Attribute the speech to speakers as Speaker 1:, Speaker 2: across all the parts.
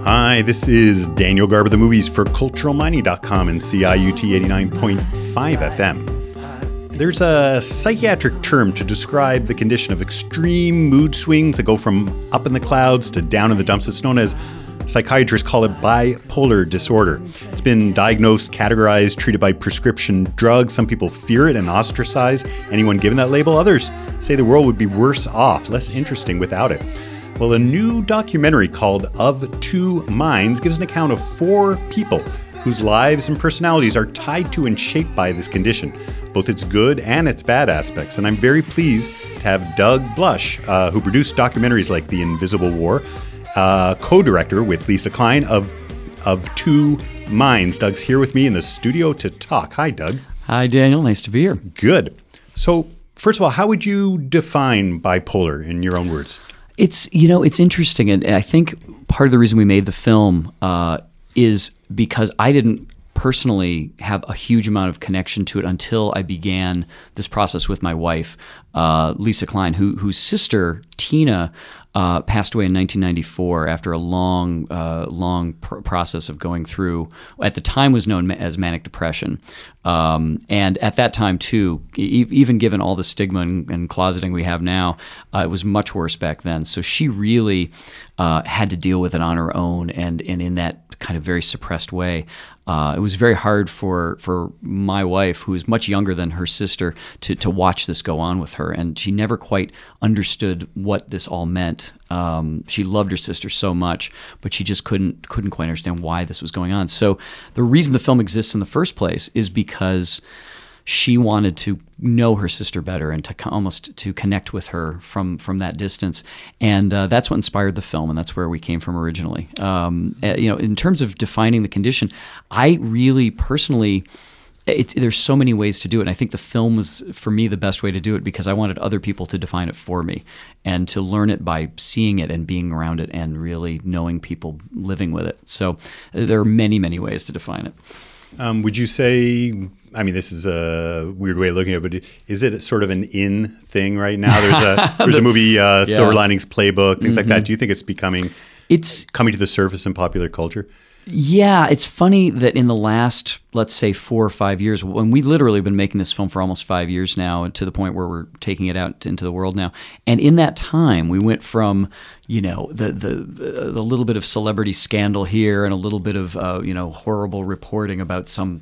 Speaker 1: Hi, this is Daniel Garber, the movies for culturalmining.com and CIUT 89.5 FM. There's a psychiatric term to describe the condition of extreme mood swings that go from up in the clouds to down in the dumps. It's known as, psychiatrists call it, bipolar disorder. It's been diagnosed, categorized, treated by prescription drugs. Some people fear it and ostracize anyone given that label. Others say the world would be worse off, less interesting without it. Well, a new documentary called Of Two Minds gives an account of four people whose lives and personalities are tied to and shaped by this condition, both its good and its bad aspects. And I'm very pleased to have Doug Blush, who produced documentaries like The Invisible War, co-director with Lisa Klein of Two Minds. Doug's here with me in the studio to talk. Hi, Doug.
Speaker 2: Hi, Daniel. Nice to be here.
Speaker 1: Good. So, first of all, how would you define bipolar in your own words?
Speaker 2: It's interesting, and I think part of the reason we made the film is because I didn't personally have a huge amount of connection to it until I began this process with my wife, Lisa Klein, whose sister, Tina, passed away in 1994 after a long process of going through, at the time was known as manic depression. And at that time, too, even given all the stigma and closeting we have now, it was much worse back then. So she really had to deal with it on her own and in that kind of very suppressed way. It was very hard for my wife, who is much younger than her sister, to watch this go on with her. And she never quite understood what this all meant. She loved her sister so much, but she just couldn't quite understand why this was going on. So the reason the film exists in the first place is because she wanted to know her sister better and to connect with her from that distance, and that's what inspired the film, and that's where we came from originally. In terms of defining the condition, I really personally, there's so many ways to do it, and I think the film was, for me, the best way to do it because I wanted other people to define it for me and to learn it by seeing it and being around it and really knowing people living with it. So there are many, many ways to define it.
Speaker 1: Would you say, I mean, this is a weird way of looking at it, but is it sort of an in thing right now? There's a movie, Silver Linings Playbook, things like that. Do you think it's coming to the surface in popular culture?
Speaker 2: Yeah, it's funny that in the last, let's say, 4 or 5 years, when we literally have been making this film for almost 5 years now, to the point where we're taking it out into the world now, and in that time, we went from, the little bit of celebrity scandal here and a little bit of horrible reporting about some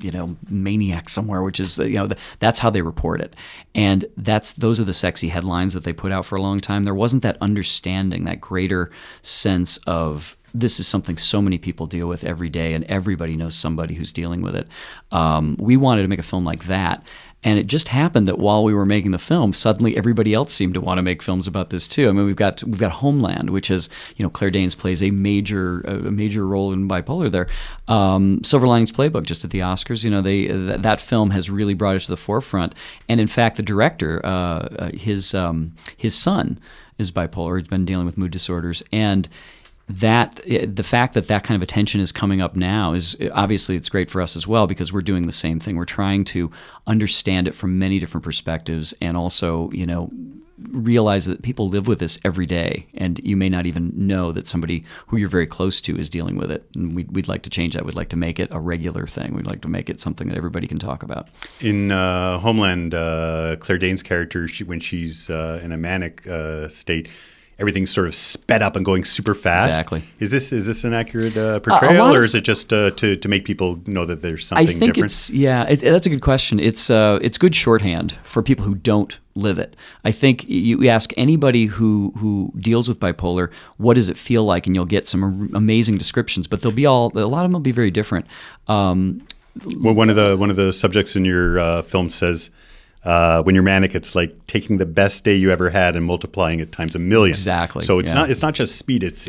Speaker 2: maniac somewhere, which is that's how they report it, and those are the sexy headlines that they put out for a long time. There wasn't that understanding, that greater sense of, this is something so many people deal with every day, and everybody knows somebody who's dealing with it. We wanted to make a film like that, and it just happened that while we were making the film, suddenly everybody else seemed to want to make films about this too. I mean, we've got Homeland, which is, Claire Danes plays a major role in bipolar there. Silver Linings Playbook, just at the Oscars, that film has really brought it to the forefront. And in fact, the director, his son is bipolar. He's been dealing with mood disorders, and the fact that kind of attention is coming up now is obviously, it's great for us as well because we're doing the same thing. We're trying to understand it from many different perspectives and also, realize that people live with this every day, and you may not even know that somebody who you're very close to is dealing with it. And we'd like to change that. We'd like to make it a regular thing. We'd like to make it something that everybody can talk about. In
Speaker 1: Homeland, Claire Danes' character, when she's in a manic state, everything's sort of sped up and going super fast.
Speaker 2: Exactly.
Speaker 1: Is this an accurate portrayal, or is it just to make people know that there's something different?
Speaker 2: I think that's a good question. It's good shorthand for people who don't live it. I think you ask anybody who deals with bipolar, what does it feel like, and you'll get some amazing descriptions, but a lot of them will be very different.
Speaker 1: Well, one of the subjects in your film says, when you're manic, it's like taking the best day you ever had and multiplying it times 1,000,000.
Speaker 2: Exactly.
Speaker 1: So it's not just speed. It's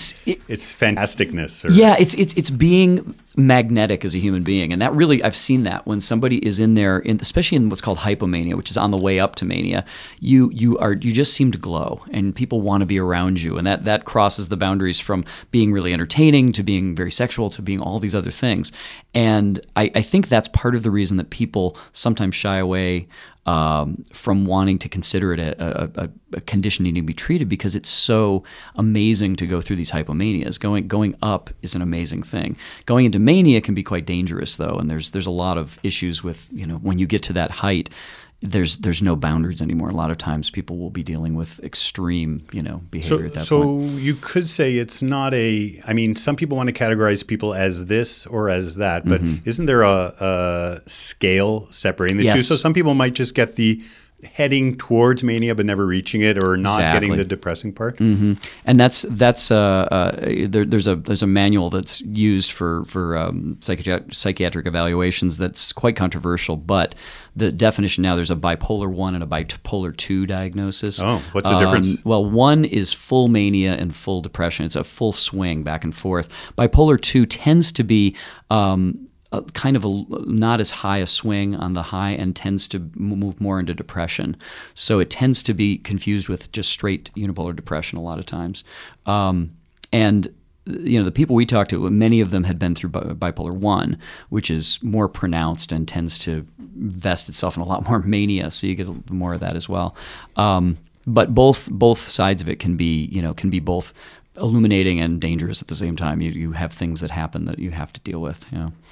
Speaker 1: fantasticness.
Speaker 2: It's being magnetic as a human being, and that really, I've seen that when somebody is in there, especially in what's called hypomania, which is on the way up to mania, you just seem to glow, and people want to be around you, and that crosses the boundaries from being really entertaining to being very sexual to being all these other things. And I think that's part of the reason that people sometimes shy away from wanting to consider it a condition needing to be treated, because it's so amazing to go through these hypomanias. Going up is an amazing thing. Going into mania can be quite dangerous, though, and there's a lot of issues with, when you get to that height, there's no boundaries anymore. A lot of times people will be dealing with extreme, behavior at that point.
Speaker 1: So you could say it's not some people want to categorize people as this or as that, but isn't there a scale separating the two? So some people might just get the heading towards mania but never reaching it, or not getting the depressing part.
Speaker 2: And that's there's a manual that's used for psychiatric evaluations that's quite controversial, but the definition now, there's a bipolar 1 and a bipolar 2 diagnosis.
Speaker 1: Oh, what's the difference?
Speaker 2: Well, 1 is full mania and full depression. It's a full swing back and forth. Bipolar 2 tends to be kind of not as high a swing on the high, and tends to move more into depression. So it tends to be confused with just straight unipolar depression a lot of times. And the people we talked to, many of them had been through bipolar 1, which is more pronounced and tends to vest itself in a lot more mania. So you get more of that as well. But both sides of it can be both illuminating and dangerous at the same time. You have things that happen that you have to deal with.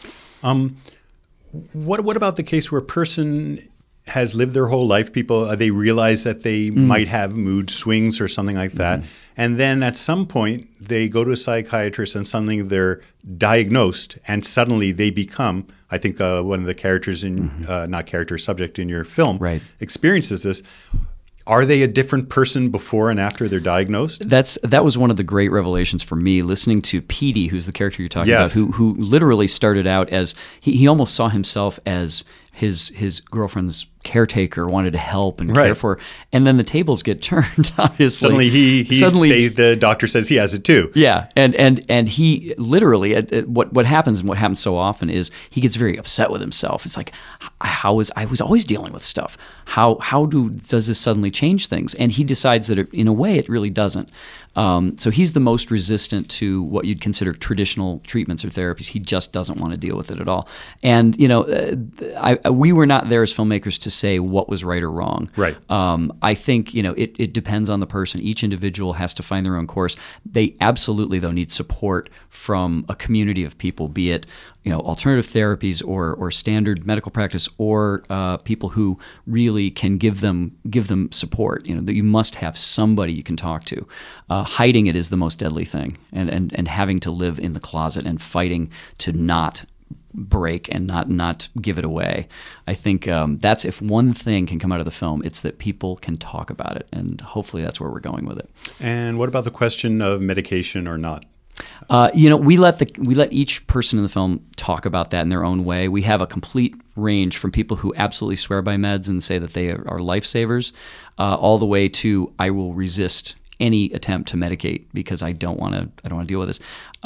Speaker 1: What about the case where a person has lived their whole life, they realize that they might have mood swings or something like that, and then at some point they go to a psychiatrist and suddenly they're diagnosed, and suddenly they become, I think one of the characters subject in your film experiences this. Are they a different person before and after they're diagnosed?
Speaker 2: That was one of the great revelations for me, listening to Petey, who's the character you're talking about, who literally started out as he almost saw himself as his girlfriend's caretaker, wanted to help and care for her. And then the tables get turned, obviously.
Speaker 1: Suddenly the doctor says he has it too.
Speaker 2: Yeah, and he literally, what happens, and what happens so often, is he gets very upset with himself. It's like, I was always dealing with stuff. How does this suddenly change things? And he decides that in a way it really doesn't. So he's the most resistant to what you'd consider traditional treatments or therapies. He just doesn't want to deal with it at all. And we were not there as filmmakers to say what was right or wrong.
Speaker 1: Right.
Speaker 2: I think it depends on the person. Each individual has to find their own course. They absolutely, though, need support from a community of people, be it alternative therapies or standard medical practice, or people who really can give them support. That you must have somebody you can talk to. Hiding it is the most deadly thing, and having to live in the closet and fighting to not break and not give it away. I think that's, if one thing can come out of the film, it's that people can talk about it, and hopefully that's where we're going with it.
Speaker 1: And what about the question of medication or not?
Speaker 2: We let each person in the film talk about that in their own way. We have a complete range from people who absolutely swear by meds and say that they are lifesavers, all the way to I will resist any attempt to medicate because I don't want to deal with this.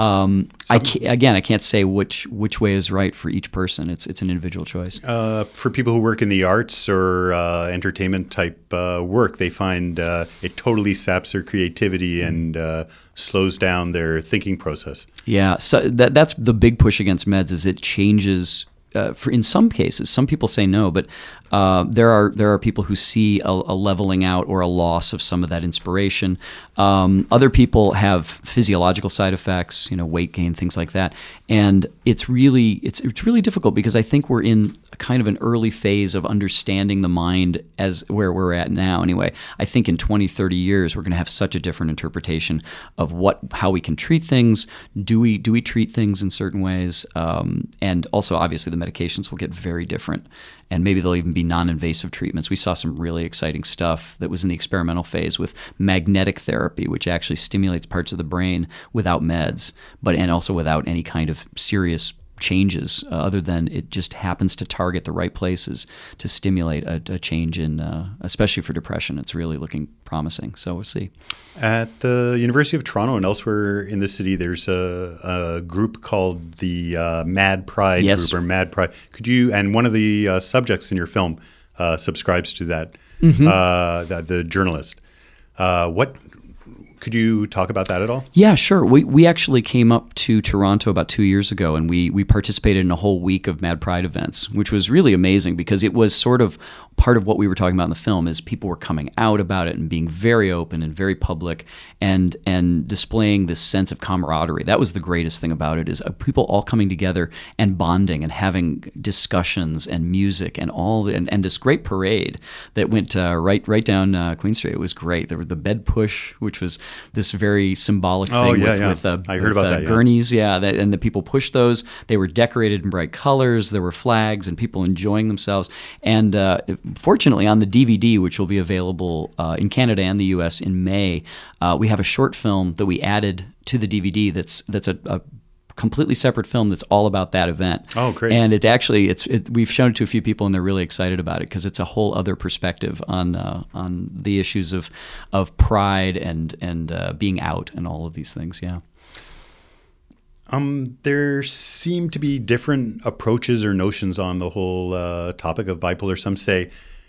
Speaker 2: I can't say which way is right for each person. It's an individual choice.
Speaker 1: For people who work in the arts or entertainment type work, they find it totally saps their creativity and slows down their thinking process. Yeah,
Speaker 2: so that's the big push against meds, is it changes. In some cases, some people say no, but there are people who see a leveling out or a loss of some of that inspiration. Other people have physiological side effects, weight gain, things like that, and it's really difficult, because I think we're in kind of an early phase of understanding the mind as where we're at now. Anyway, I think in 20, 30 years we're going to have such a different interpretation of how we can treat things. Do we treat things in certain ways? And also, obviously, the medications will get very different, and maybe there'll even be non-invasive treatments. We saw some really exciting stuff that was in the experimental phase with magnetic therapy, which actually stimulates parts of the brain without meds, and also without any kind of serious changes, other than it just happens to target the right places to stimulate a change in, especially for depression. It's really looking promising, so we'll see.
Speaker 1: At the University of Toronto and elsewhere in the city, there's a group called the Mad Pride group, or Mad Pride. And one of the subjects in your film subscribes to that, the journalist. Could you talk about that at all?
Speaker 2: Yeah, sure. We actually came up to Toronto about 2 years ago, and we participated in a whole week of Mad Pride events, which was really amazing, because it was sort of part of what we were talking about in the film is people were coming out about it and being very open and very public and displaying this sense of camaraderie. That was the greatest thing about it, is people all coming together and bonding and having discussions and music and and this great parade that went right down Queen Street. It was great. There were the bed push, which was this very symbolic thing with
Speaker 1: I heard about that.
Speaker 2: gurneys, and the people pushed those. They were decorated in bright colors. There were flags and people enjoying themselves. And fortunately, on the DVD, which will be available in Canada and the U.S. in May, we have a short film that we added to the DVD that's a completely separate film that's all about that event.
Speaker 1: Oh, great.
Speaker 2: And we've shown it to a few people and they're really excited about it because it's a whole other perspective on the issues of pride and being out and all of these things. Yeah.
Speaker 1: There seem to be different approaches or notions on the whole topic of bipolar. Some say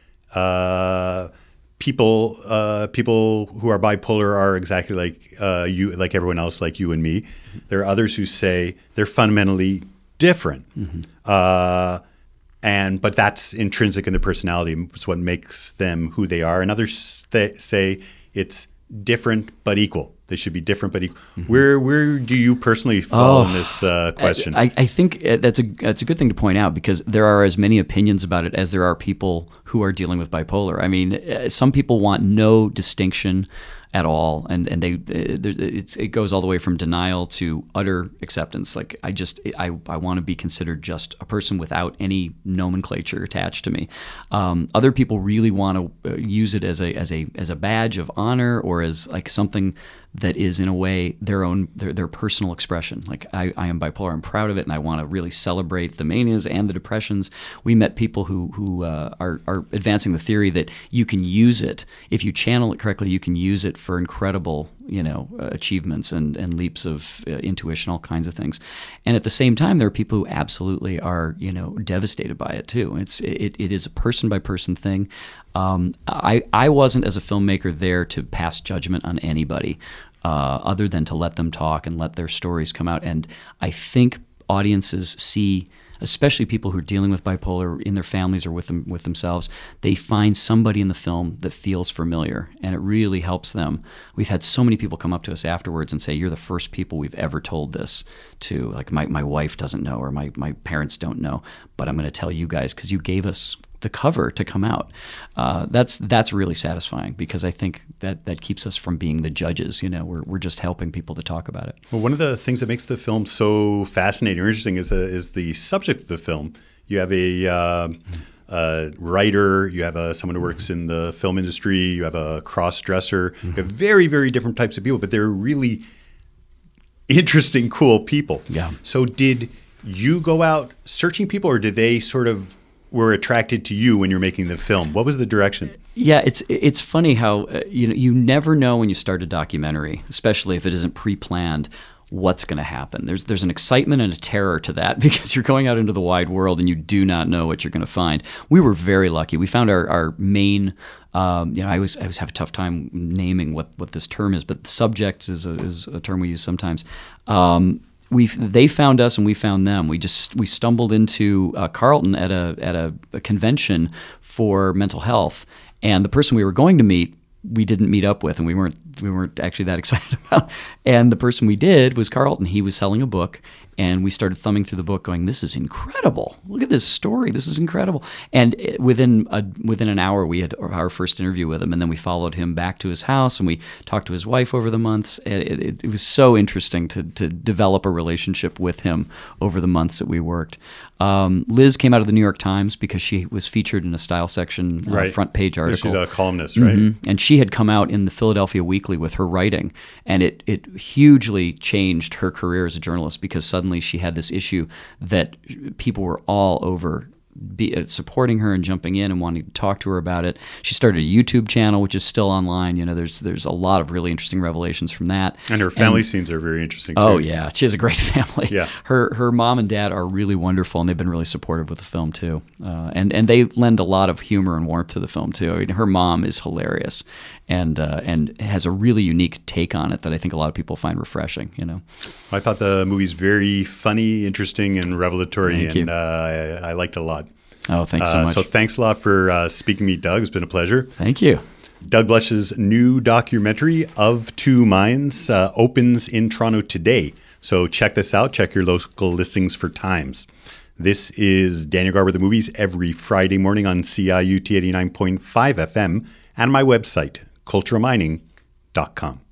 Speaker 1: people who are bipolar are exactly like you, like everyone else, like you and me. There are others who say they're fundamentally different, but that's intrinsic in their personality. It's what makes them who they are. And others say it's different but equal. They should be different but equal. Where do you personally fall in this question?
Speaker 2: I think that's a good thing to point out, because there are as many opinions about it as there are people who are dealing with bipolar. I mean, some people want no distinction at all, and it goes all the way from denial to utter acceptance. Like I want to be considered just a person without any nomenclature attached to me. Other people really want to use it as a badge of honor, or as like something that is in a way their personal expression. Like I am bipolar, I'm proud of it, and I want to really celebrate the manias and the depressions. We met people who are advancing the theory that you can use it, if you channel it correctly, you can use it for incredible achievements and leaps of intuition, all kinds of things. And at the same time, there are people who absolutely are devastated by it too. It is a person by person thing. I wasn't, as a filmmaker, there to pass judgment on anybody other than to let them talk and let their stories come out. And I think audiences see, especially people who are dealing with bipolar in their families or with themselves, they find somebody in the film that feels familiar, and it really helps them. We've had so many people come up to us afterwards and say, "You're the first people we've ever told this to. Like my wife doesn't know, or my parents don't know, but I'm going to tell you guys because you gave us the cover to come out." That's really satisfying, because I think that keeps us from being the judges. We're just helping people to talk about it.
Speaker 1: Well, one of the things that makes the film so fascinating or interesting is the subject of the film. You have a writer, you have someone who works in the film industry, you have a cross-dresser, you have very, very different types of people, but they're really interesting, cool people.
Speaker 2: Yeah.
Speaker 1: So did you go out searching people, or did they sort of were attracted to you when you're making the film? What was the direction?
Speaker 2: Yeah, it's funny how you never know when you start a documentary, especially if it isn't pre-planned, what's going to happen. There's an excitement and a terror to that, because you're going out into the wide world and you do not know what you're going to find. We were very lucky. We found our main. I always have a tough time naming what this term is, but subject is a term we use sometimes. They found us and we found them. We stumbled into Carleton at a convention for mental health, and the person we were going to meet, we didn't meet up with, and we weren't actually that excited about. And the person we did was Carleton. He was selling a book, and we started thumbing through the book, going, "This is incredible! Look at this story. This is incredible!" And within an hour, we had our first interview with him, and then we followed him back to his house, and we talked to his wife over the months. It was so interesting to develop a relationship with him over the months that we worked. Liz came out of the New York Times because she was featured in a style section front page article.
Speaker 1: She's a columnist, right?
Speaker 2: Mm-hmm. And she had come out in the Philadelphia Weekly with her writing, and it hugely changed her career as a journalist, because suddenly she had this issue that people were all over supporting her and jumping in and wanting to talk to her about it. She started a YouTube channel, which is still online. There's a lot of really interesting revelations from that.
Speaker 1: And her family scenes are very interesting too.
Speaker 2: Oh yeah, she has a great family.
Speaker 1: Yeah.
Speaker 2: Her mom and dad are really wonderful, and they've been really supportive with the film too. And they lend a lot of humor and warmth to the film too. I mean, her mom is hilarious, and has a really unique take on it that I think a lot of people find refreshing.
Speaker 1: I thought the movie's very funny, interesting, and revelatory,
Speaker 2: Thank you.
Speaker 1: I liked it a lot.
Speaker 2: Oh, thanks so much.
Speaker 1: So thanks a lot for speaking to me, Doug. It's been a pleasure.
Speaker 2: Thank you.
Speaker 1: Doug Blush's new documentary, Of Two Minds, opens in Toronto today. So check this out. Check your local listings for times. This is Daniel Garber, The Movies, every Friday morning on CIUT 89.5 FM and my website, culturalmining.com.